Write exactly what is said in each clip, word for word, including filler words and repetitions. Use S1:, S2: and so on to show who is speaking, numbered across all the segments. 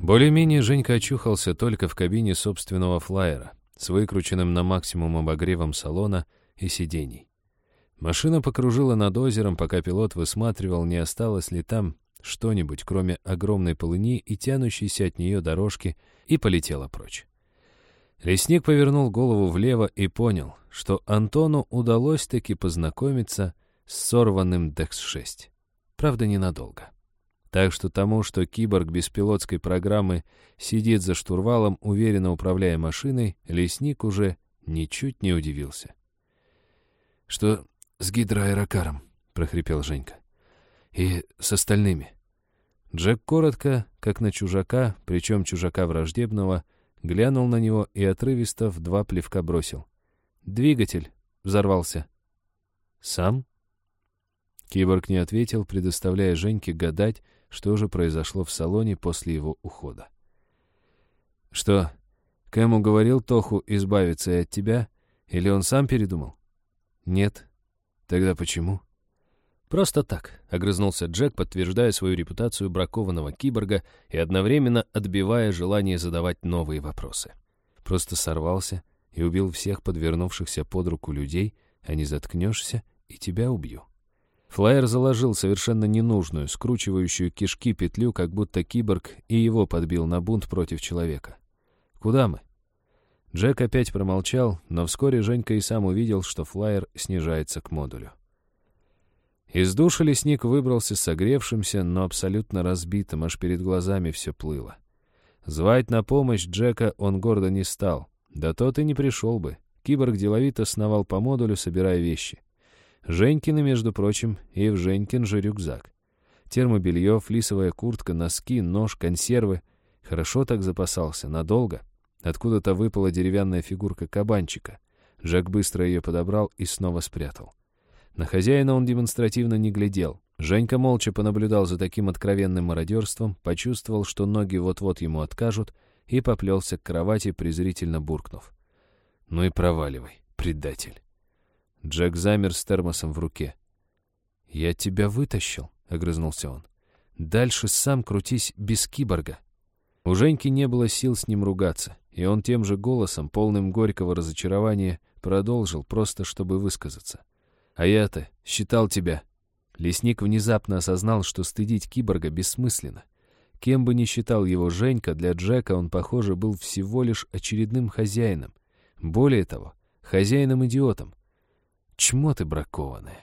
S1: Более-менее Женька очухался только в кабине собственного флайера с выкрученным на максимум обогревом салона и сидений. Машина покружила над озером, пока пилот высматривал, не осталось ли там что-нибудь, кроме огромной полыни и тянущейся от нее дорожки, и полетела прочь. Лесник повернул голову влево и понял, что Антону удалось-таки познакомиться с сорванным Дэкс шесть. Правда, ненадолго. Так что тому, что киборг беспилотской программы сидит за штурвалом, уверенно управляя машиной, лесник уже ничуть не удивился. «Что с гидроаэрокаром?» — прохрипел Женька. «И с остальными?» Джек коротко, как на чужака, причем чужака враждебного, глянул на него и отрывисто в два плевка бросил. «Двигатель взорвался». «Сам?» Киборг не ответил, предоставляя Женьке гадать, что же произошло в салоне после его ухода. «Что, Кэм уговорил Тоху избавиться и от тебя, или он сам передумал?» «Нет». «Тогда почему?» «Просто так», — огрызнулся Джек, подтверждая свою репутацию бракованного киборга и одновременно отбивая желание задавать новые вопросы. «Просто сорвался и убил всех подвернувшихся под руку людей, а не заткнешься, и тебя убью». Флайер заложил совершенно ненужную, скручивающую кишки петлю, как будто киборг и его подбил на бунт против человека. «Куда мы?» Джек опять промолчал, но вскоре Женька и сам увидел, что флайер снижается к модулю. Из души лесник выбрался согревшимся, но абсолютно разбитым, аж перед глазами все плыло. Звать на помощь Джека он гордо не стал, да тот и не пришел бы. Киборг деловито сновал по модулю, собирая вещи. Женькины, между прочим, и в Женькин же рюкзак. Термобелье, флисовая куртка, носки, нож, консервы. Хорошо так запасался, надолго. Откуда-то выпала деревянная фигурка кабанчика. Джек быстро ее подобрал и снова спрятал. На хозяина он демонстративно не глядел. Женька молча понаблюдал за таким откровенным мародерством, почувствовал, что ноги вот-вот ему откажут, и поплелся к кровати, презрительно буркнув: «Ну и проваливай, предатель». Джек замер с термосом в руке. «Я тебя вытащил», — огрызнулся он. «Дальше сам крутись без киборга». У Женьки не было сил с ним ругаться, и он тем же голосом, полным горького разочарования, продолжил, просто чтобы высказаться. «А я-то считал тебя». Лесник внезапно осознал, что стыдить киборга бессмысленно. Кем бы ни считал его Женька, для Джека он, похоже, был всего лишь очередным хозяином. Более того, хозяином-идиотом. Чмо ты бракованное.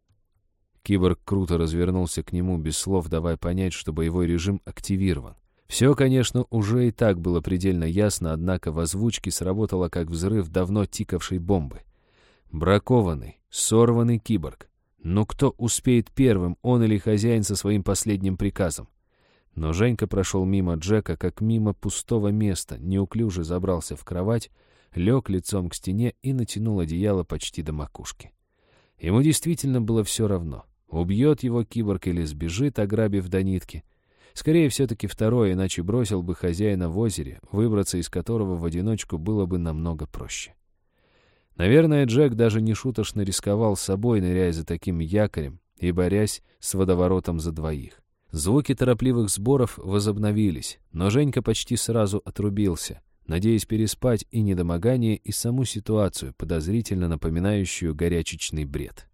S1: Киборг круто развернулся к нему, без слов давая понять, что боевой режим активирован. Все, конечно, уже и так было предельно ясно, однако в озвучке сработало как взрыв давно тикавшей бомбы. Бракованный, сорванный киборг. Но кто успеет первым, он или хозяин со своим последним приказом? Но Женька прошел мимо Джека, как мимо пустого места, неуклюже забрался в кровать, лег лицом к стене и натянул одеяло почти до макушки. Ему действительно было все равно, убьет его киборг или сбежит, ограбив до нитки. Скорее, все-таки второе, иначе бросил бы хозяина в озере, выбраться из которого в одиночку было бы намного проще. Наверное, Джек даже не шуточно рисковал собой, ныряя за таким якорем и борясь с водоворотом за двоих. Звуки торопливых сборов возобновились, но Женька почти сразу отрубился, надеясь переспать и недомогание, и саму ситуацию, подозрительно напоминающую горячечный бред.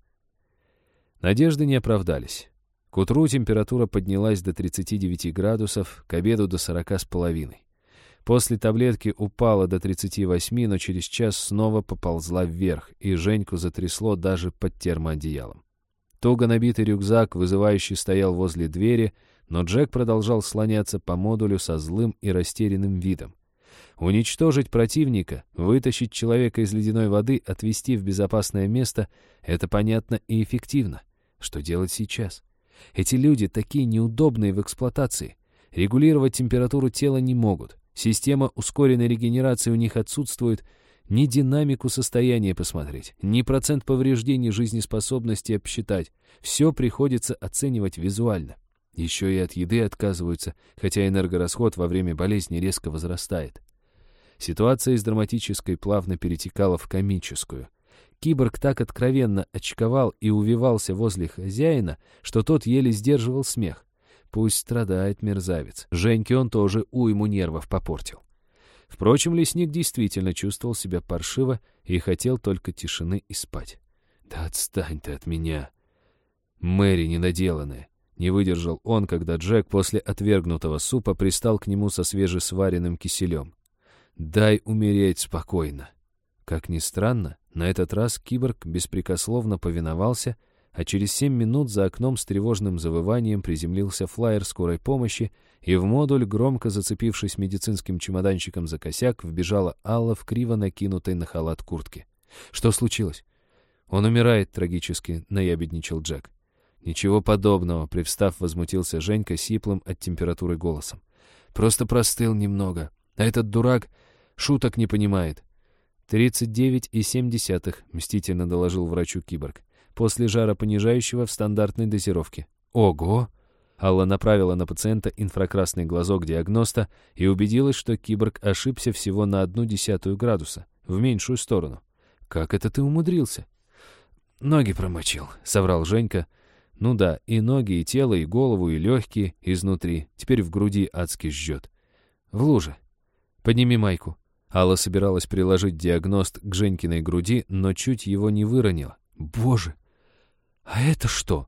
S1: Надежды не оправдались. К утру температура поднялась до тридцати девяти градусов, к обеду до сорока с половиной. После таблетки упала до тридцати восьми, но через час снова поползла вверх, и Женьку затрясло даже под термоодеялом. Туго набитый рюкзак вызывающе стоял возле двери, но Джек продолжал слоняться по модулю со злым и растерянным видом. Уничтожить противника, вытащить человека из ледяной воды, отвезти в безопасное место — это понятно и эффективно. Что делать сейчас? Эти люди такие неудобные в эксплуатации. Регулировать температуру тела не могут. Система ускоренной регенерации у них отсутствует. Ни динамику состояния посмотреть, ни процент повреждений жизнеспособности обсчитать. Все приходится оценивать визуально. Еще и от еды отказываются, хотя энергорасход во время болезни резко возрастает. Ситуация из драматической плавно перетекала в комическую. Киборг так откровенно очковал и увивался возле хозяина, что тот еле сдерживал смех. Пусть страдает мерзавец. Женьке он тоже уйму нервов попортил. Впрочем, лесник действительно чувствовал себя паршиво и хотел только тишины и спать. «Да отстань ты от меня!» Мэри недоделанная. Не выдержал он, когда Джек после отвергнутого супа пристал к нему со свежесваренным киселем. «Дай умереть спокойно». Как ни странно, на этот раз киборг беспрекословно повиновался, а через семь минут за окном с тревожным завыванием приземлился флайер скорой помощи, и в модуль, громко зацепившись медицинским чемоданчиком за косяк, вбежала Алла в криво накинутой на халат куртке. «Что случилось?» «Он умирает трагически», — наябедничал Джек. «Ничего подобного», — привстав, возмутился Женька сиплым от температуры голосом. «Просто простыл немного, а этот дурак шуток не понимает». «Тридцать девять и семь десятых», — мстительно доложил врачу киборг. «После жаропонижающего в стандартной дозировке». «Ого!» Алла направила на пациента инфракрасный глазок диагноста и убедилась, что киборг ошибся всего на одну десятую градуса, в меньшую сторону. «Как это ты умудрился?» «Ноги промочил», — соврал Женька. «Ну да, и ноги, и тело, и голову, и легкие изнутри. Теперь в груди адски жжет. В луже. Подними майку». Алла собиралась приложить диагност к Женькиной груди, но чуть его не выронила. «Боже! А это что?»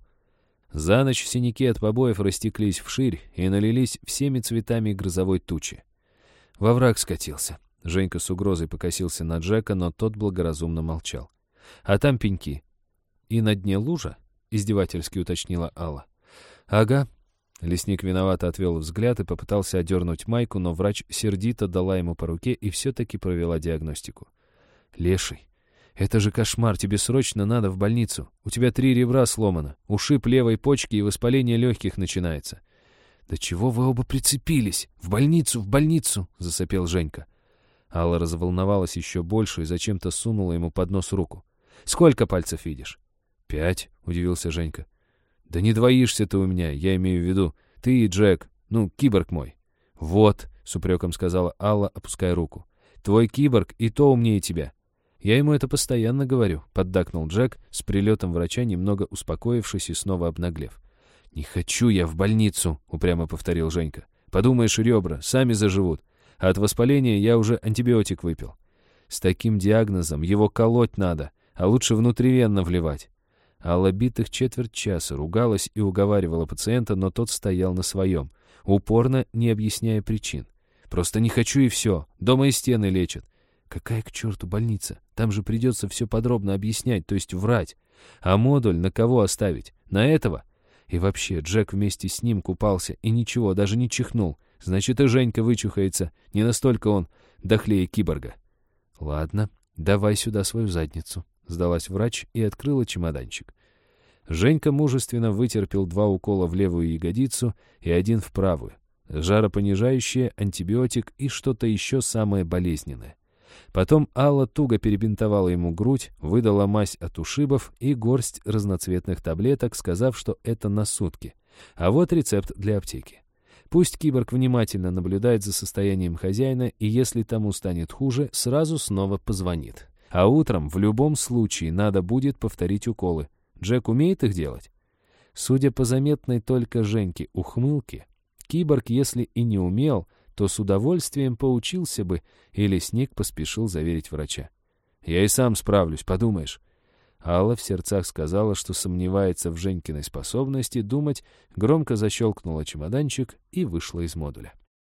S1: За ночь синяки от побоев растеклись вширь и налились всеми цветами грозовой тучи. Во враг скатился. Женька с угрозой покосился на Джека, но тот благоразумно молчал. «А там пеньки». «И на дне лужа?» — издевательски уточнила Алла. «Ага». Лесник виновато отвел взгляд и попытался одернуть майку, но врач сердито дала ему по руке и все-таки провела диагностику. «Леший, это же кошмар, тебе срочно надо в больницу. У тебя три ребра сломано, ушиб левой почки и воспаление легких начинается». «Да чего вы оба прицепились? В больницу, в больницу!» — засопел Женька. Алла разволновалась еще больше и зачем-то сунула ему под нос руку. «Сколько пальцев видишь?» «Пять», — удивился Женька. «Да не двоишься ты у меня, я имею в виду. Ты и Джек, ну, киборг мой». «Вот», — с упреком сказала Алла, опуская руку. «Твой киборг и то умнее тебя». «Я ему это постоянно говорю», — поддакнул Джек, с прилетом врача, немного успокоившись и снова обнаглев. «Не хочу я в больницу», — упрямо повторил Женька. «Подумаешь, ребра, сами заживут. А от воспаления я уже антибиотик выпил. С таким диагнозом его колоть надо, а лучше внутривенно вливать». Алла битых четверть часа ругалась и уговаривала пациента, но тот стоял на своем, упорно не объясняя причин. «Просто не хочу и все. Дома и стены лечат». «Какая к черту больница? Там же придется все подробно объяснять, то есть врать. А модуль на кого оставить? На этого?» И вообще, Джек вместе с ним купался и ничего, даже не чихнул. Значит, и Женька вычухается. Не настолько он дохлее киборга. «Ладно, давай сюда свою задницу», — сдалась врач и открыла чемоданчик. Женька мужественно вытерпел два укола в левую ягодицу и один в правую. Жаропонижающее, антибиотик и что-то еще самое болезненное. Потом Алла туго перебинтовала ему грудь, выдала мазь от ушибов и горсть разноцветных таблеток, сказав, что это на сутки. А вот рецепт для аптеки. Пусть киборг внимательно наблюдает за состоянием хозяина, и если тому станет хуже, сразу снова позвонит. А утром в любом случае надо будет повторить уколы. Джек умеет их делать? Судя по заметной только Женьке ухмылке, киборг, если и не умел, то с удовольствием поучился бы, и лесник поспешил заверить врача. «Я и сам справлюсь, подумаешь». Алла в сердцах сказала, что сомневается в Женькиной способности думать, громко защелкнула чемоданчик и вышла из модуля.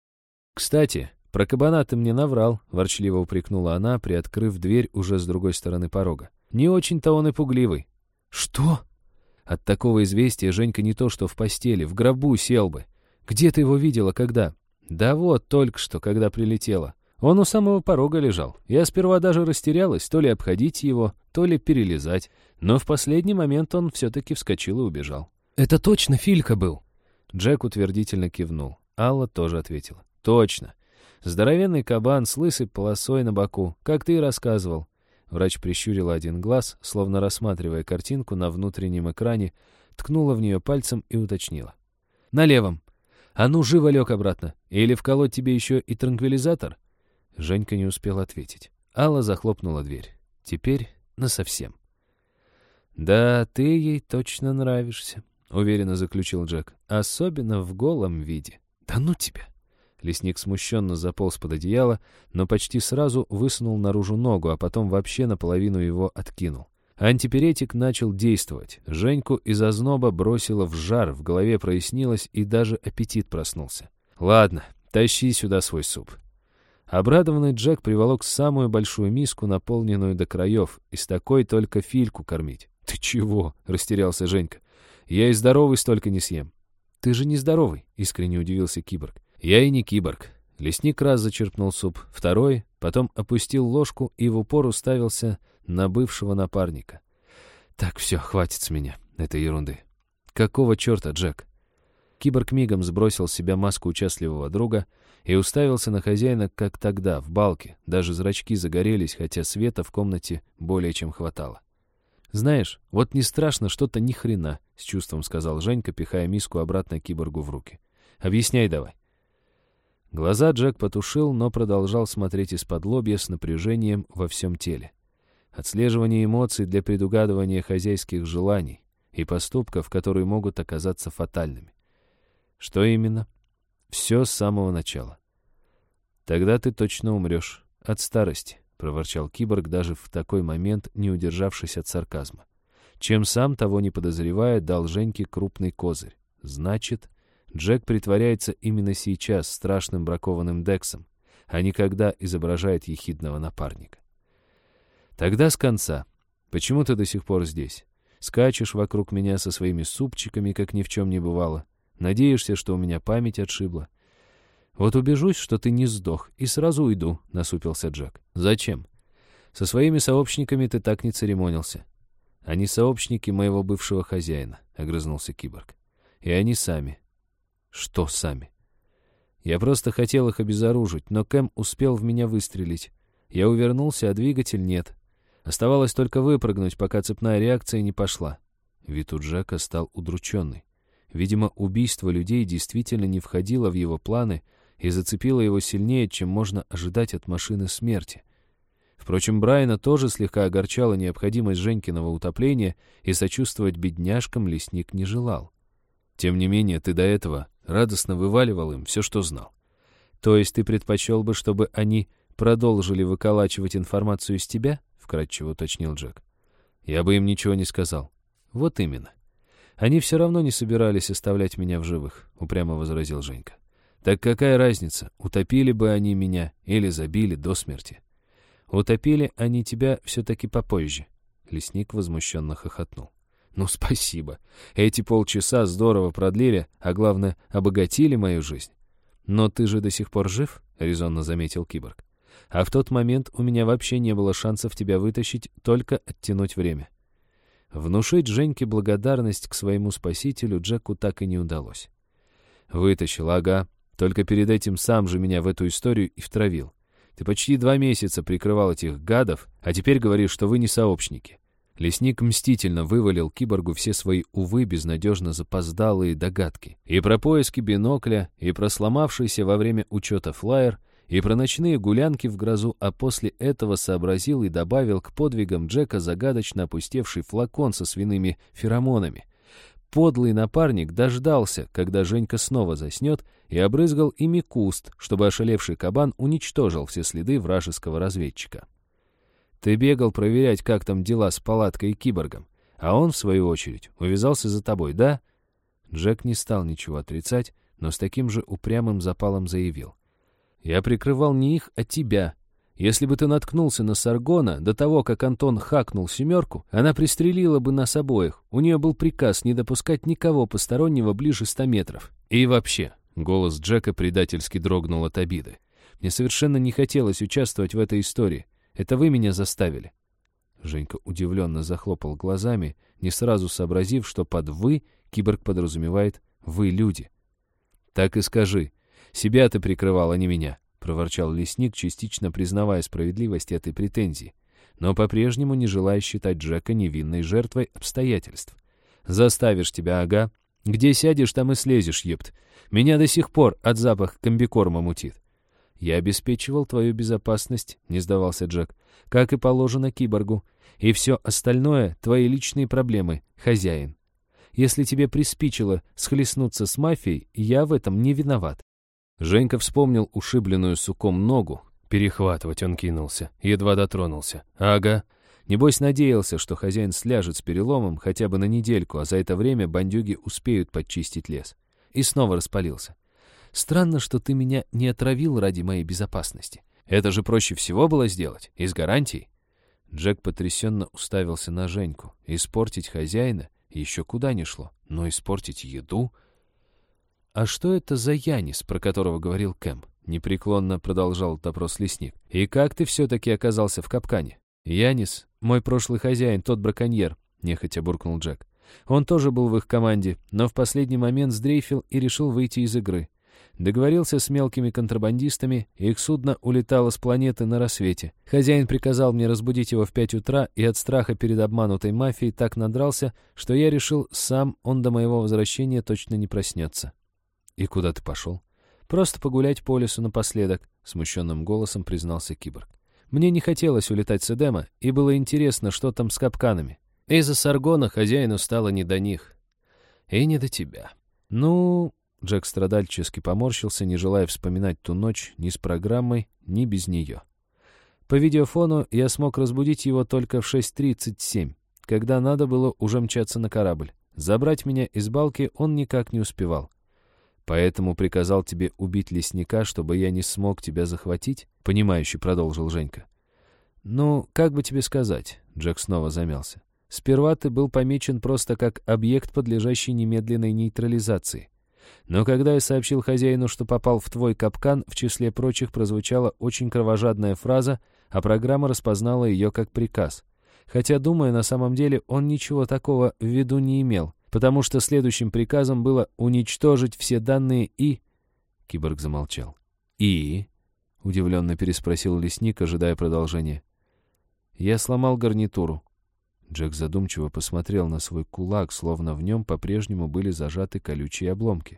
S1: «Кстати, про кабана ты мне наврал», — ворчливо упрекнула она, приоткрыв дверь уже с другой стороны порога. «Не очень-то он и пугливый». «Что?» От такого известия Женька не то что в постели, в гробу сел бы. «Где ты его видела, когда?» «Да вот, только что, когда прилетела. Он у самого порога лежал. Я сперва даже растерялась, то ли обходить его, то ли перелезать. Но в последний момент он все-таки вскочил и убежал». «Это точно Филька был?» Джек утвердительно кивнул. Алла тоже ответила. «Точно. Здоровенный кабан с лысой полосой на боку, как ты и рассказывал». Врач прищурила один глаз, словно рассматривая картинку на внутреннем экране, ткнула в нее пальцем и уточнила. «На левом. А ну, живо лег обратно. Или вколоть тебе еще и транквилизатор?» Женька не успел ответить. Алла захлопнула дверь. Теперь насовсем. «Да, ты ей точно нравишься», — уверенно заключил Джек. «Особенно в голом виде». «Да ну тебя!» Лесник смущенно заполз под одеяло, но почти сразу высунул наружу ногу, а потом вообще наполовину его откинул. Антипиретик начал действовать. Женьку из озноба бросило в жар, в голове прояснилось, и даже аппетит проснулся. «Ладно, тащи сюда свой суп». Обрадованный Джек приволок самую большую миску, наполненную до краев, и с такой только Фильку кормить. «Ты чего?» — растерялся Женька. «Я и здоровый столько не съем». «Ты же не здоровый», — искренне удивился киборг. «Я и не киборг». Лесник раз зачерпнул суп, второй, потом опустил ложку и в упор уставился на бывшего напарника. «Так, все, хватит с меня этой ерунды». «Какого черта, Джек?» Киборг мигом сбросил с себя маску участливого друга и уставился на хозяина, как тогда, в балке. Даже зрачки загорелись, хотя света в комнате более чем хватало. «Знаешь, вот не страшно что-то ни хрена», — с чувством сказал Женька, пихая миску обратно киборгу в руки. «Объясняй давай». Глаза Джек потушил, но продолжал смотреть из-под лобья с напряжением во всем теле. Отслеживание эмоций для предугадывания хозяйских желаний и поступков, которые могут оказаться фатальными. Что именно? Все с самого начала. «Тогда ты точно умрешь. От старости», — проворчал киборг, даже в такой момент не удержавшись от сарказма. Чем сам, того не подозревая, дал Женьке крупный козырь. Значит, Джек притворяется именно сейчас страшным бракованным Дексом, а не когда изображает ехидного напарника. «Тогда с конца. Почему ты до сих пор здесь? Скачешь вокруг меня со своими супчиками, как ни в чем не бывало. Надеешься, что у меня память отшибла. Вот убежусь, что ты не сдох, и сразу уйду», — насупился Джек. «Зачем? Со своими сообщниками ты так не церемонился». «Они сообщники моего бывшего хозяина», — огрызнулся киборг. «И они сами». «Что сами?» «Я просто хотел их обезоружить, но Кэм успел в меня выстрелить. Я увернулся, а двигатель нет. Оставалось только выпрыгнуть, пока цепная реакция не пошла». Вид у Джека стал удрученный. Видимо, убийство людей действительно не входило в его планы и зацепило его сильнее, чем можно ожидать от машины смерти. Впрочем, Брайана тоже слегка огорчала необходимость Женькиного утопления, и сочувствовать бедняжкам лесник не желал. «Тем не менее, ты до этого радостно вываливал им все, что знал. То есть ты предпочел бы, чтобы они продолжили выколачивать информацию из тебя?» — вкратчиво уточнил Джек. «Я бы им ничего не сказал». «Вот именно. Они все равно не собирались оставлять меня в живых», — упрямо возразил Женька. «Так какая разница, утопили бы они меня или забили до смерти?» «Утопили они тебя все-таки попозже», — лесник возмущенно хохотнул. «Ну, спасибо. Эти полчаса здорово продлили, а главное, обогатили мою жизнь». «Но ты же до сих пор жив», — резонно заметил киборг. «А в тот момент у меня вообще не было шансов тебя вытащить, только оттянуть время». Внушить Женьке благодарность к своему спасителю Джеку так и не удалось. «Вытащил, ага. Только перед этим сам же меня в эту историю и втравил. Ты почти два месяца прикрывал этих гадов, а теперь говоришь, что вы не сообщники». Лесник мстительно вывалил киборгу все свои, увы, безнадежно запоздалые догадки. И про поиски бинокля, и про сломавшийся во время учета флаер, и про ночные гулянки в грозу, а после этого сообразил и добавил к подвигам Джека загадочно опустевший флакон со свиными феромонами. Подлый напарник дождался, когда Женька снова заснет, и обрызгал ими куст, чтобы ошалевший кабан уничтожил все следы вражеского разведчика. «Ты бегал проверять, как там дела с палаткой и киборгом, а он, в свою очередь, увязался за тобой, да?» Джек не стал ничего отрицать, но с таким же упрямым запалом заявил. «Я прикрывал не их, а тебя. Если бы ты наткнулся на Саргона до того, как Антон хакнул «семерку», она пристрелила бы нас обоих. У нее был приказ не допускать никого постороннего ближе ста метров. И вообще...» — голос Джека предательски дрогнул от обиды. «Мне совершенно не хотелось участвовать в этой истории. Это вы меня заставили». Женька удивленно захлопал глазами, не сразу сообразив, что под «вы» киборг подразумевает «вы люди». «Так и скажи. Себя ты прикрывал, а не меня», — проворчал лесник, частично признавая справедливость этой претензии, но по-прежнему не желая считать Джека невинной жертвой обстоятельств. «Заставишь тебя, ага. Где сядешь, там и слезешь, епт. Меня до сих пор от запаха комбикорма мутит». «Я обеспечивал твою безопасность», — не сдавался Джек, — «как и положено киборгу. И все остальное — твои личные проблемы, хозяин.
S2: Если тебе приспичило схлестнуться с мафией, я в этом не виноват».
S1: Женька вспомнил ушибленную суком ногу. Перехватывать он кинулся, едва дотронулся. Ага. Небось надеялся, что хозяин сляжет с переломом хотя бы на недельку, а за это время бандюги успеют подчистить лес. И снова распалился. «Странно, что ты меня не отравил ради моей безопасности. Это же проще всего было сделать, и с гарантией». Джек потрясенно уставился на Женьку. Испортить хозяина еще куда ни шло, но испортить еду... «А что это за Янис, про которого говорил Кэм?» — непреклонно продолжал допрос лесник. «И как ты все-таки оказался в капкане?» «Янис, мой прошлый хозяин, тот браконьер», — нехотя буркнул Джек. «Он тоже был в их команде, но в последний момент сдрейфил и решил выйти из игры. Договорился с мелкими контрабандистами, и их судно улетало с планеты на рассвете. Хозяин приказал мне разбудить его в пять утра, и от страха перед обманутой мафией так надрался, что я решил, сам он до моего возвращения точно не проснется». «И куда ты пошел?» «Просто погулять по лесу напоследок», — смущенным голосом признался киборг. «Мне не хотелось улетать с Эдема, и было интересно, что там с капканами. Из-за Саргона хозяину стало не до них. И не до тебя». «Ну...» — Джек страдальчески поморщился, не желая вспоминать ту ночь ни с программой, ни без нее. По видеофону я смог разбудить его только в шесть тридцать семь, когда надо было уже мчаться на корабль. Забрать меня из балки он никак не успевал. «Поэтому приказал тебе убить лесника, чтобы я не смог тебя захватить?» — понимающе продолжил Женька. «Ну, как бы тебе сказать?» — Джек снова замялся. «Сперва ты был помечен просто как объект, подлежащий немедленной нейтрализации. Но когда я сообщил хозяину, что попал в твой капкан, в числе прочих прозвучала очень кровожадная фраза, а программа распознала ее как приказ. Хотя, думаю, на самом деле он ничего такого в виду не имел, потому что следующим приказом было уничтожить все данные и...» Киборг замолчал. «И?» — удивленно переспросил лесник, ожидая продолжения. «Я сломал гарнитуру». Джек задумчиво посмотрел на свой кулак, словно в нем по-прежнему были зажаты колючие обломки.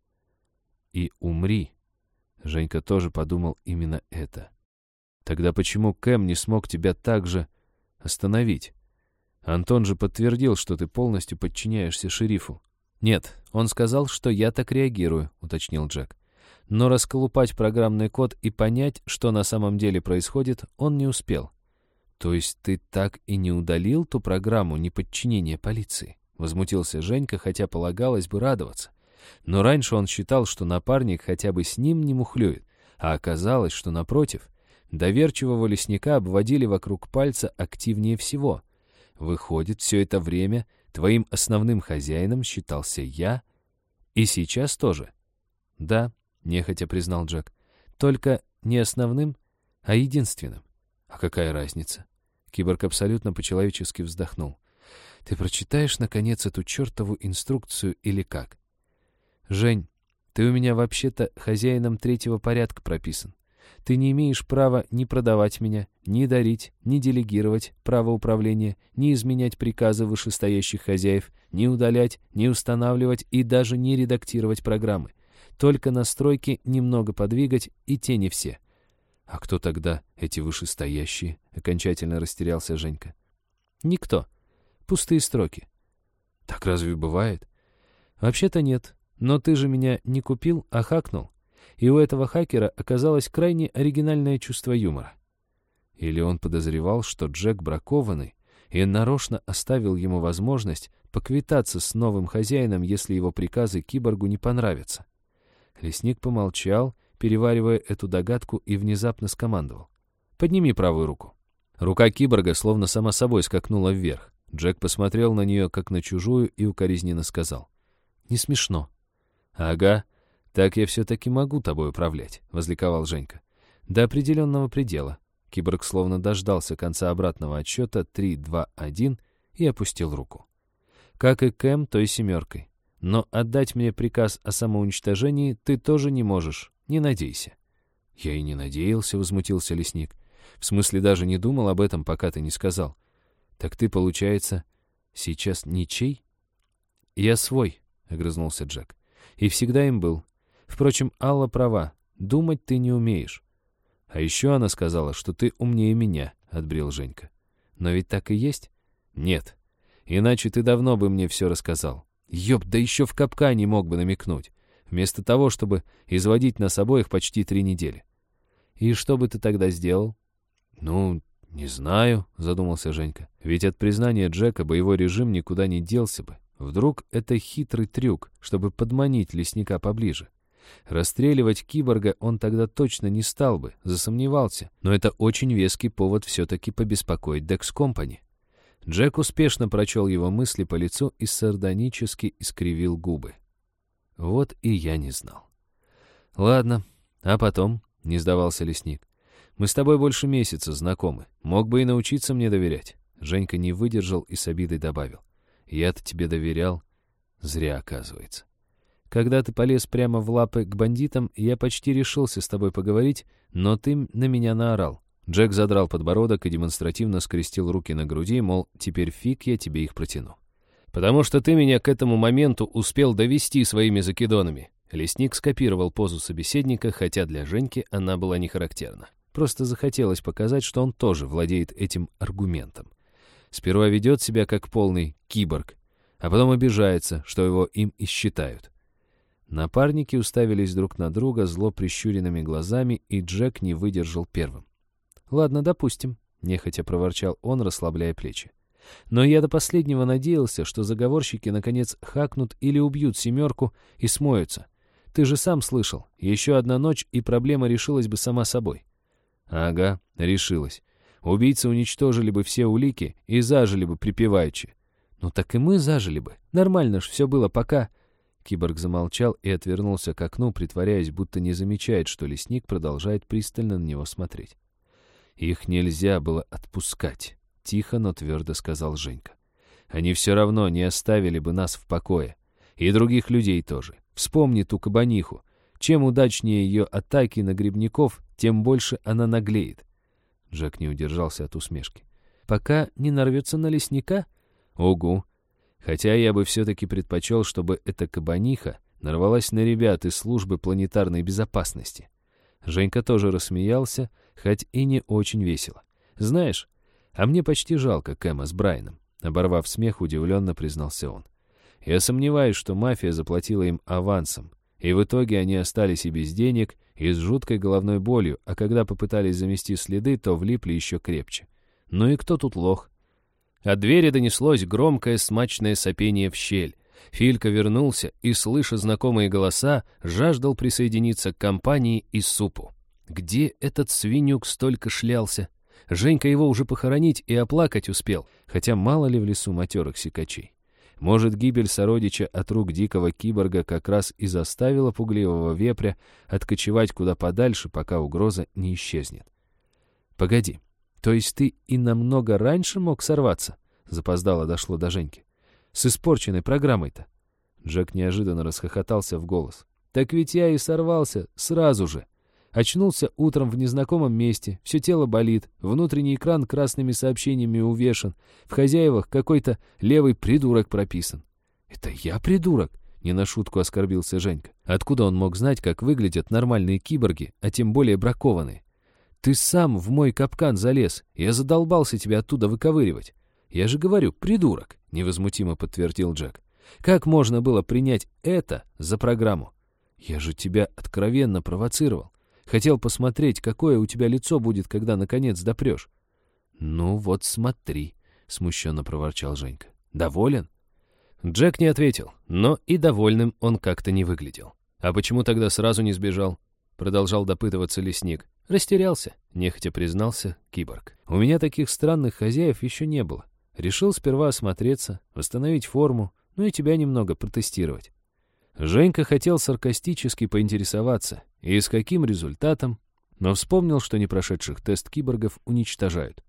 S1: «И умри». Женька тоже подумал именно это. «Тогда почему Кэм не смог тебя так же остановить? Антон же подтвердил, что ты полностью подчиняешься шерифу». «Нет, он сказал, что я так реагирую», — уточнил Джек. «Но расколупать программный код и понять, что на самом деле происходит, он не успел». «То есть ты так и не удалил ту программу неподчинения полиции?» — возмутился Женька, хотя полагалось бы радоваться. Но раньше он считал, что напарник хотя бы с ним не мухлюет, а оказалось, что, напротив, доверчивого лесника обводили вокруг пальца активнее всего. Выходит, все это время твоим основным хозяином считался я? И сейчас тоже? «Да», — нехотя признал Джек, — «только не основным, а единственным». «А какая разница?» Киборг абсолютно по-человечески вздохнул. «Ты прочитаешь, наконец, эту чертову инструкцию или как?» «Жень, ты у меня вообще-то хозяином третьего порядка прописан. Ты не имеешь права ни продавать меня, ни дарить, ни делегировать право управления, ни изменять приказы вышестоящих хозяев, ни удалять, ни устанавливать и даже не редактировать программы. Только настройки немного подвигать, и те не все». «А кто тогда эти вышестоящие?» — окончательно растерялся Женька. «Никто. Пустые строки». «Так разве бывает?» «Вообще-то нет. Но ты же меня не купил, а хакнул. И у этого хакера оказалось крайне оригинальное чувство юмора». Или он подозревал, что Джек бракованный, и нарочно оставил ему возможность поквитаться с новым хозяином, если его приказы киборгу не понравятся. Лесник помолчал, переваривая эту догадку, и внезапно скомандовал: «Подними правую руку». Рука киборга словно сама собой скакнула вверх. Джек посмотрел на нее, как на чужую, и укоризненно сказал: «Не смешно». «Ага, так я все-таки могу тобой управлять», — возликовал Женька. «До определенного предела». Киборг словно дождался конца обратного отсчета три, два, один и опустил руку. «Как и Кэм, то и семеркой. Но отдать мне приказ о самоуничтожении ты тоже не можешь. Не надейся». «Я и не надеялся», — возмутился лесник. «В смысле, даже не думал об этом, пока ты не сказал. Так ты, получается, сейчас ничей?» «Я свой», — огрызнулся Джек. «И всегда им был. Впрочем, Алла права. Думать ты не умеешь». «А еще она сказала, что ты умнее меня», — отбрил Женька. «Но ведь так и есть?» «Нет. Иначе ты давно бы мне все рассказал. Ёб, да еще в капкане мог бы намекнуть. Вместо того, чтобы изводить нас обоих почти три недели. И что бы ты тогда сделал? Ну, не знаю, задумался Женька. Ведь от признания Джека боевой режим никуда не делся бы. Вдруг это хитрый трюк, чтобы подманить лесника поближе. Расстреливать киборга он тогда точно не стал бы, засомневался. Но это очень веский повод все-таки побеспокоить Декс Компани. Джек успешно прочел его мысли по лицу и сардонически искривил губы. Вот и я не знал. Ладно, а потом, не сдавался лесник, мы с тобой больше месяца знакомы. Мог бы и научиться мне доверять. Женька не выдержал и с обидой добавил. Я-то тебе доверял. Зря, оказывается. Когда ты полез прямо в лапы к бандитам, я почти решился с тобой поговорить, но ты на меня наорал. Джек задрал подбородок и демонстративно скрестил руки на груди, мол, теперь фиг я тебе их протяну. «Потому что ты меня к этому моменту успел довести своими закидонами». Лесник скопировал позу собеседника, хотя для Женьки она была не характерна. Просто захотелось показать, что он тоже владеет этим аргументом. Сперва ведет себя как полный киборг, а потом обижается, что его им и считают. Напарники уставились друг на друга зло прищуренными глазами, и Джек не выдержал первым. «Ладно, допустим», — нехотя проворчал он, расслабляя плечи. «Но я до последнего надеялся, что заговорщики наконец хакнут или убьют семерку и смоются. Ты же сам слышал, еще одна ночь, и проблема решилась бы сама собой». «Ага, решилась. Убийцы уничтожили бы все улики и зажили бы припеваючи». «Ну так и мы зажили бы. Нормально ж все было пока...» Киборг замолчал и отвернулся к окну, притворяясь, будто не замечает, что лесник продолжает пристально на него смотреть. «Их нельзя было отпускать», — тихо, но твердо сказал Женька. «Они все равно не оставили бы нас в покое. И других людей тоже. Вспомни ту кабаниху. Чем удачнее ее атаки на грибников, тем больше она наглеет». Джек не удержался от усмешки. «Пока не нарвется на лесника?» «Угу. Хотя я бы все-таки предпочел, чтобы эта кабаниха нарвалась на ребят из службы планетарной безопасности». Женька тоже рассмеялся, хоть и не очень весело. «Знаешь, а мне почти жалко Кэма с Брайаном», — оборвав смех, удивленно признался он. «Я сомневаюсь, что мафия заплатила им авансом, и в итоге они остались и без денег, и с жуткой головной болью, а когда попытались замести следы, то влипли еще крепче. Ну и кто тут лох?» От двери донеслось громкое смачное сопение в щель. Филька вернулся и, слыша знакомые голоса, жаждал присоединиться к компании и супу. Где этот свинюк столько шлялся? Женька его уже похоронить и оплакать успел, хотя мало ли в лесу матерых сикачей. Может, гибель сородича от рук дикого киборга как раз и заставила пугливого вепря откочевать куда подальше, пока угроза не исчезнет. «Погоди, то есть ты и намного раньше мог сорваться?» Запоздало дошло до Женьки. «С испорченной программой-то». Джек неожиданно расхохотался в голос. «Так ведь я и сорвался сразу же. Очнулся утром в незнакомом месте, все тело болит, внутренний экран красными сообщениями увешан, в хозяевах какой-то левый придурок прописан». «Это я придурок?» — не на шутку оскорбился Женька. «Откуда он мог знать, как выглядят нормальные киборги, а тем более бракованные? Ты сам в мой капкан залез, я задолбался тебя оттуда выковыривать». «Я же говорю, придурок», — невозмутимо подтвердил Джек. «Как можно было принять это за программу? Я же тебя откровенно провоцировал. Хотел посмотреть, какое у тебя лицо будет, когда наконец допрешь». «Ну вот смотри», — смущенно проворчал Женька. «Доволен?» Джек не ответил, но и довольным он как-то не выглядел. «А почему тогда сразу не сбежал?» — продолжал допытываться лесник. «Растерялся», — нехотя признался киборг. «У меня таких странных хозяев еще не было. Решил сперва осмотреться, восстановить форму, ну и тебя немного протестировать». Женька хотел саркастически поинтересоваться, и с каким результатом, но вспомнил, что не прошедших тест киборгов уничтожают.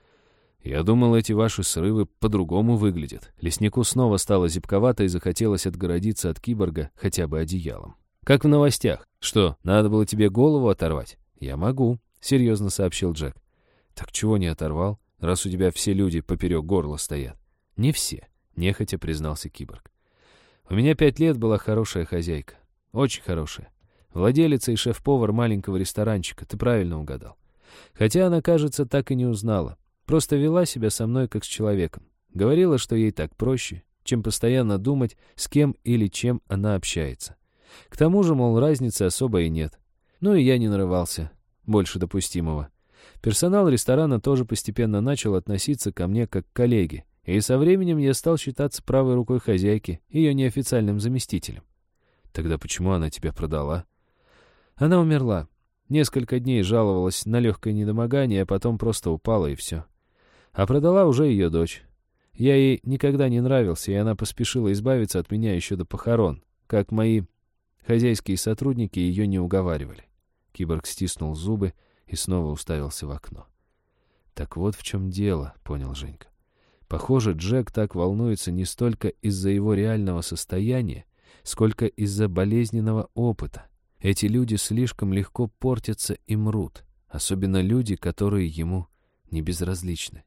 S1: «Я думал, эти ваши срывы по-другому выглядят». Леснику снова стало зябковато и захотелось отгородиться от киборга хотя бы одеялом. «Как в новостях. Что, надо было тебе голову оторвать?» «Я могу», — серьезно сообщил Джек. «Так чего не оторвал, раз у тебя все люди поперек горла стоят?» «Не все», — нехотя признался киборг. «У меня пять лет была хорошая хозяйка. Очень хорошая. Владелица и шеф-повар маленького ресторанчика, ты правильно угадал. Хотя она, кажется, так и не узнала. Просто вела себя со мной как с человеком. Говорила, что ей так проще.
S2: чем постоянно думать, с кем или чем она общается. К тому же, мол, разницы особой и нет. Ну и я не нарывался. Больше допустимого. Персонал ресторана тоже постепенно начал относиться ко мне как к коллеге, и со временем я стал считаться правой рукой хозяйки, ее неофициальным заместителем. Тогда почему она тебя продала? Она умерла. Несколько дней жаловалась на легкое недомогание, а потом просто упала и все. А продала уже ее дочь. Я ей никогда не нравился, и она поспешила избавиться от меня еще до похорон, как мои хозяйские сотрудники ее не уговаривали. Киборг стиснул зубы и снова уставился в окно. «Так вот в чем дело», — понял Женька. «Похоже, Джек так волнуется не столько из-за его реального состояния, сколько из-за болезненного опыта. Эти люди слишком легко портятся и мрут, особенно люди, которые ему не безразличны».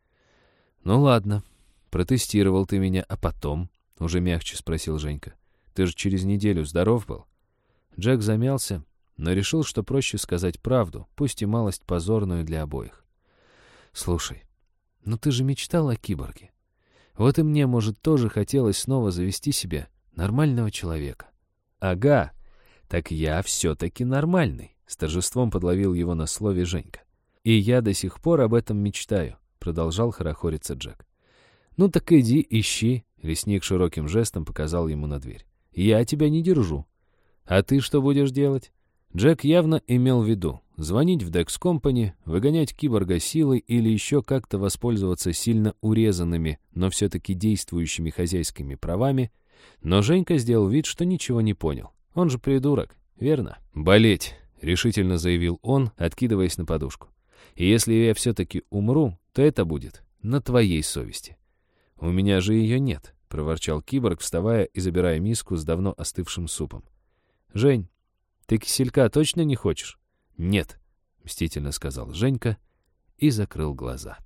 S2: «Ну ладно, протестировал ты меня, а потом?» — уже мягче спросил Женька. «Ты же через неделю здоров был?» Джек замялся, но решил, что проще сказать правду, пусть и малость позорную для обоих. «Слушай, ну ты же мечтал о киборге. Вот и мне, может, тоже хотелось снова завести себе нормального человека». «Ага, так я все-таки нормальный», — с торжеством подловил его на слове Женька. «И я до сих пор об этом мечтаю», — продолжал хорохориться Джек. «Ну так иди, ищи», — лесник широким жестом показал ему на дверь. «Я тебя не держу. А ты что будешь делать?» Джек явно имел в виду звонить в Dex Company, выгонять киборга силой или еще как-то воспользоваться сильно урезанными, но все-таки действующими хозяйскими правами, но Женька сделал вид, что ничего не понял. Он же придурок, верно? «Болеть», — решительно заявил он, откидываясь на подушку. «И если я все-таки умру, то это будет на твоей совести». «У меня же ее нет», — проворчал киборг, вставая и забирая миску с давно остывшим супом. «Жень, ты киселька точно не хочешь?» «Нет», — мстительно сказал Женька и закрыл глаза.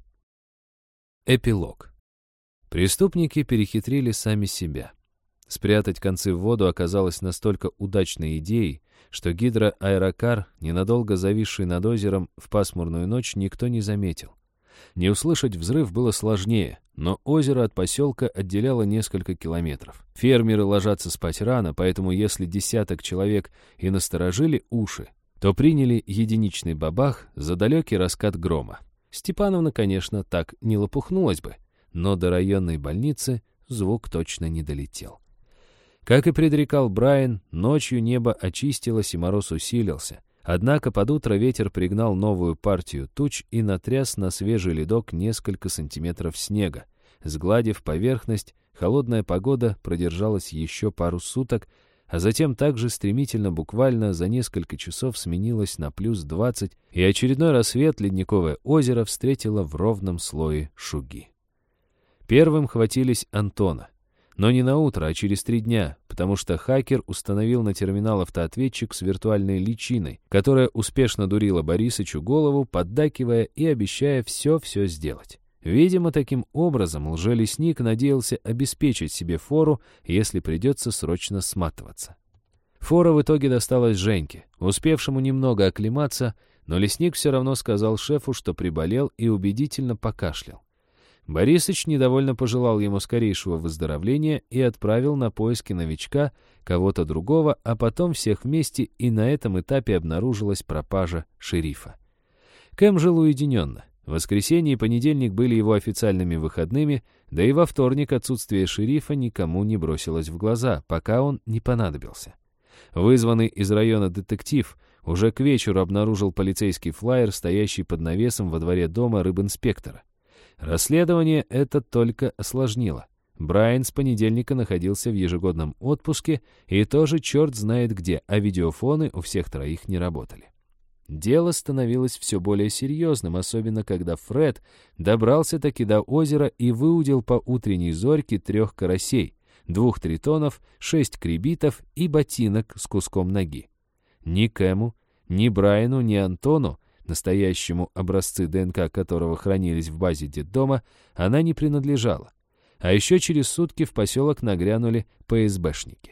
S2: Эпилог. Преступники перехитрили сами себя. Спрятать концы в воду оказалось настолько удачной идеей, что гидроаэрокар, ненадолго зависший над озером в пасмурную ночь, никто не заметил. Не услышать взрыв было сложнее, но озеро от поселка отделяло несколько километров. Фермеры ложатся спать рано, поэтому если десяток человек и насторожили уши, то приняли единичный бабах за далекий раскат грома. Степановна, конечно, так не лопухнулась бы, но до районной больницы звук точно не долетел. Как и предрекал Брайан, ночью небо очистилось и мороз усилился. Однако под утро ветер пригнал новую партию туч и натряс на свежий ледок несколько сантиметров снега. Сгладив поверхность, холодная погода продержалась еще пару суток, а затем также стремительно, буквально за несколько часов сменилась на плюс двадцать, и очередной рассвет ледниковое озеро встретило в ровном слое шуги. Первым хватились Антона. Но не на утро, а через три дня, потому что хакер установил на терминал автоответчик с виртуальной личиной, которая успешно дурила Борисычу голову, поддакивая и обещая все-все сделать. Видимо, таким образом лжелесник надеялся обеспечить себе фору, если придется срочно сматываться. Фора в итоге досталась Женьке, успевшему немного оклематься, но лесник все равно сказал шефу, что приболел, и убедительно покашлял. Борисыч недовольно пожелал ему скорейшего выздоровления и отправил на поиски новичка, кого-то другого, а потом всех вместе, и на этом этапе обнаружилась пропажа шерифа. Кэм жил уединенно. Воскресенье и понедельник были его официальными выходными, да и во вторник отсутствие шерифа никому не бросилось в глаза, пока он не понадобился. Вызванный из района детектив уже к вечеру обнаружил полицейский флаер, стоящий под навесом во дворе дома рыбинспектора. Расследование это только осложнило. Брайан с понедельника находился в ежегодном отпуске и тоже черт знает где, а видеофоны у всех троих не работали. Дело становилось все более серьезным, особенно когда Фред добрался-таки до озера и выудил по утренней зорьке трех карасей, двух тритонов, шесть кребитов и ботинок с куском ноги. Ни Кэму, ни Брайану, ни Антону, настоящему образцы ДНК которого хранились в базе детдома, она не принадлежала. А еще через сутки в поселок нагрянули ПСБшники.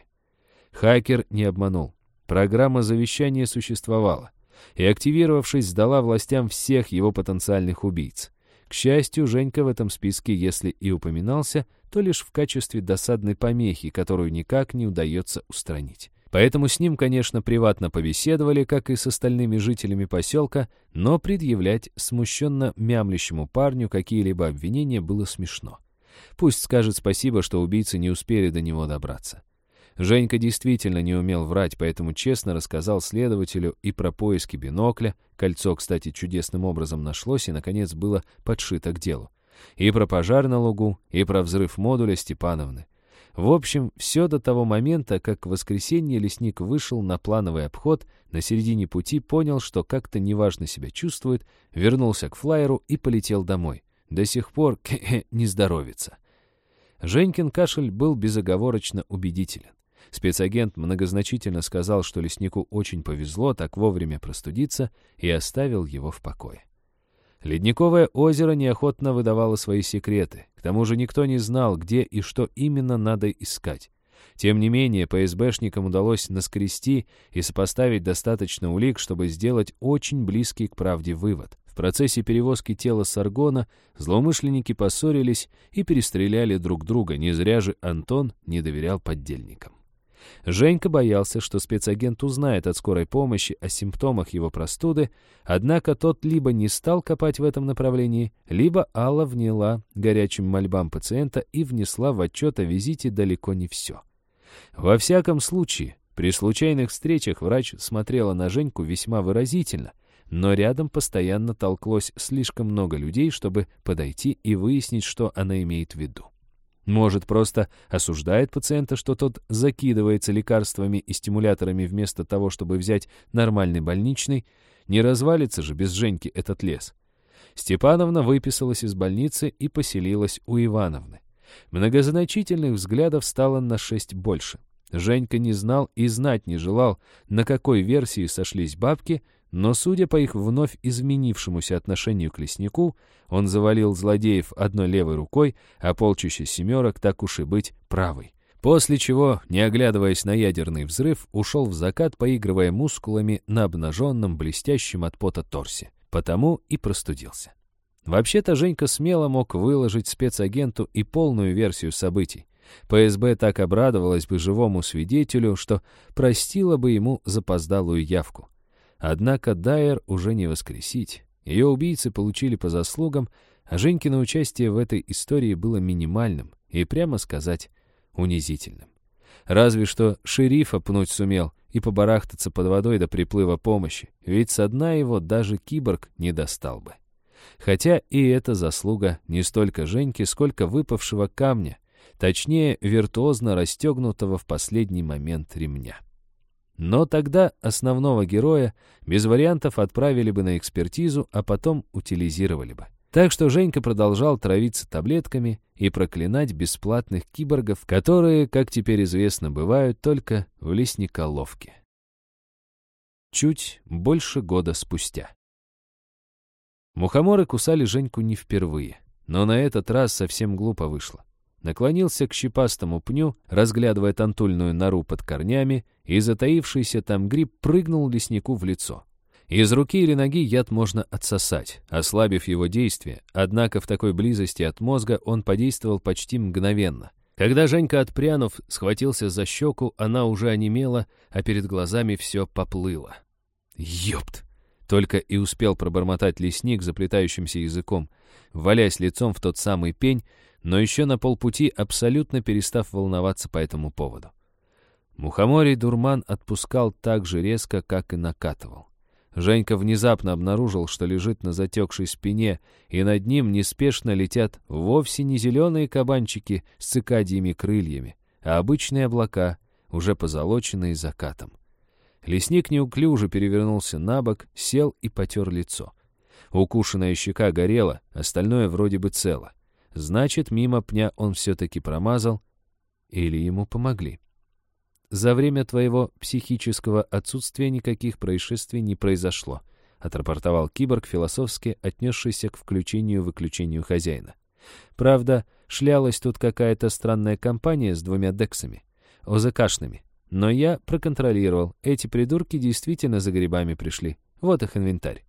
S2: Хакер не обманул. Программа завещания существовала. И, активировавшись, сдала властям всех его потенциальных убийц. К счастью, Женька в этом списке, если и упоминался, то лишь в качестве досадной помехи, которую никак не удается устранить. Поэтому с ним, конечно, приватно побеседовали, как и с остальными жителями поселка, но предъявлять смущенно мямлящему парню какие-либо обвинения было смешно. Пусть скажет спасибо, что убийцы не успели до него добраться. Женька действительно не умел врать, поэтому честно рассказал следователю и про поиски бинокля, кольцо, кстати, чудесным образом нашлось и, наконец, было подшито к делу, и про пожар на лугу, и про взрыв модуля Степановны. В общем, все до того момента, как в воскресенье лесник вышел на плановый обход, на середине пути понял, что как-то неважно себя чувствует, вернулся к флайеру и полетел домой. До сих пор не здоровится. Женькин кашель был безоговорочно убедителен. Спецагент многозначительно сказал, что леснику очень повезло так вовремя простудиться, и оставил его в покое. Ледниковое озеро неохотно выдавало свои секреты. К тому же никто не знал, где и что именно надо искать. Тем не менее, ПСБшникам удалось наскрести и сопоставить достаточно улик, чтобы сделать очень близкий к правде вывод. В процессе перевозки тела Саргона злоумышленники поссорились и перестреляли друг друга, не зря же Антон не доверял поддельникам. Женька боялся, что спецагент узнает от скорой помощи о симптомах его простуды, однако тот либо не стал копать в этом направлении, либо Алла вняла горячим мольбам пациента и внесла в отчет о визите далеко не все. Во всяком случае, при случайных встречах врач смотрела на Женьку весьма выразительно, но рядом постоянно толклось слишком много людей, чтобы подойти и выяснить, что она имеет в виду. Может, просто осуждает пациента, что тот закидывается лекарствами и стимуляторами вместо того, чтобы взять нормальный больничный. Не развалится же без Женьки этот лес. Степановна выписалась из больницы и поселилась у Ивановны. Многозначительных взглядов стало на шесть больше. Женька не знал и знать не желал, на какой версии сошлись бабки, но, судя по их вновь изменившемуся отношению к леснику, он завалил злодеев одной левой рукой, а полчища семерок, так уж и быть, правой. После чего, не оглядываясь на ядерный взрыв, ушел в закат, поигрывая мускулами на обнаженном, блестящем от пота торсе. Потому и простудился. Вообще-то Женька смело мог выложить спецагенту и полную версию событий. ПСБ так обрадовалась бы живому свидетелю, что простила бы ему запоздалую явку. Однако Дайер уже не воскресить. Ее убийцы получили по заслугам, а Женькино участие в этой истории было минимальным и, прямо сказать, унизительным. Разве что шерифа пнуть сумел и побарахтаться под водой до приплыва помощи, ведь со дна его даже киборг не достал бы. Хотя и эта заслуга не столько Женьки, сколько выпавшего камня, точнее, виртуозно расстегнутого в последний момент ремня. Но тогда основного героя без вариантов отправили бы на экспертизу, а потом утилизировали бы. Так что Женька продолжал травиться таблетками и проклинать бесплатных киборгов, которые, как теперь известно, бывают только в лесниколовке. Чуть больше года спустя. Мухоморы кусали Женьку не впервые, но на этот раз совсем глупо вышло. Наклонился к щипастому пню, разглядывая тантульную нору под корнями, и затаившийся там гриб прыгнул леснику в лицо. Из руки или ноги яд можно отсосать, ослабив его действие, однако в такой близости от мозга он подействовал почти мгновенно. Когда Женька, отпрянув, схватился за щеку, она уже онемела, а перед глазами все поплыло. «Ёпт!» — только и успел пробормотать лесник заплетающимся языком, валясь лицом в тот самый пень, но еще на полпути абсолютно перестав волноваться по этому поводу. Мухоморий дурман отпускал так же резко, как и накатывал. Женька внезапно обнаружил, что лежит на затекшей спине, и над ним неспешно летят вовсе не зеленые кабанчики с цикадьими крыльями, а обычные облака, уже позолоченные закатом. Лесник неуклюже перевернулся на бок, сел и потер лицо. Укушенная щека горела, остальное вроде бы цело. Значит, мимо пня он все-таки промазал, или ему помогли. «За время твоего психического отсутствия никаких происшествий не произошло», отрапортовал киборг, философски отнесшийся к включению-выключению хозяина. «Правда, шлялась тут какая-то странная компания с двумя дексами, ОЗКшными, но я проконтролировал, эти придурки действительно за грибами пришли. Вот их инвентарь».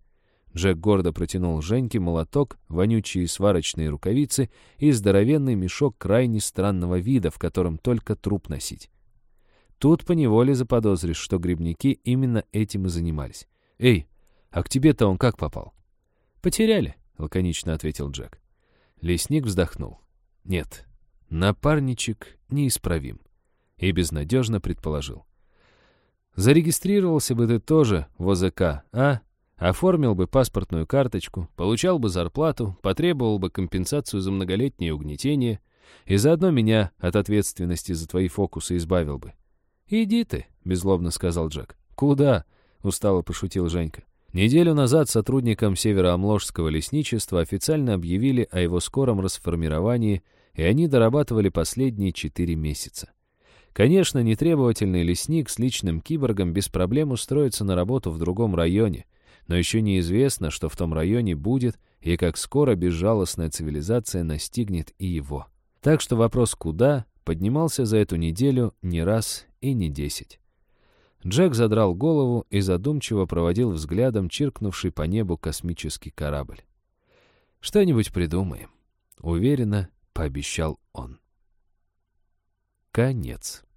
S2: Джек гордо протянул Женьке молоток, вонючие сварочные рукавицы и здоровенный мешок крайне странного вида, в котором только труп носить. Тут поневоле заподозришь, что грибники именно этим и занимались. «Эй, а к тебе-то он как попал?» «Потеряли», — лаконично ответил Джек. Лесник вздохнул. «Нет, напарничек неисправим». И безнадежно предположил. «Зарегистрировался бы ты тоже в О З К, а? Оформил бы паспортную карточку, получал бы зарплату, потребовал бы компенсацию за многолетнее угнетение и заодно меня от ответственности за твои фокусы избавил бы». «Иди ты», — беззлобно сказал Джек. «Куда?» — устало пошутил Женька. Неделю назад сотрудникам Североамложского лесничества официально объявили о его скором расформировании, и они дорабатывали последние четыре месяца. Конечно, нетребовательный лесник с личным киборгом без проблем устроится на работу в другом районе, но еще неизвестно, что в том районе будет и как скоро безжалостная цивилизация настигнет и его. Так что вопрос «куда?» поднимался за эту неделю не раз и не десять. Джек задрал голову и задумчиво проводил взглядом чиркнувший по небу космический корабль. «Что-нибудь придумаем», — уверенно пообещал он. Конец.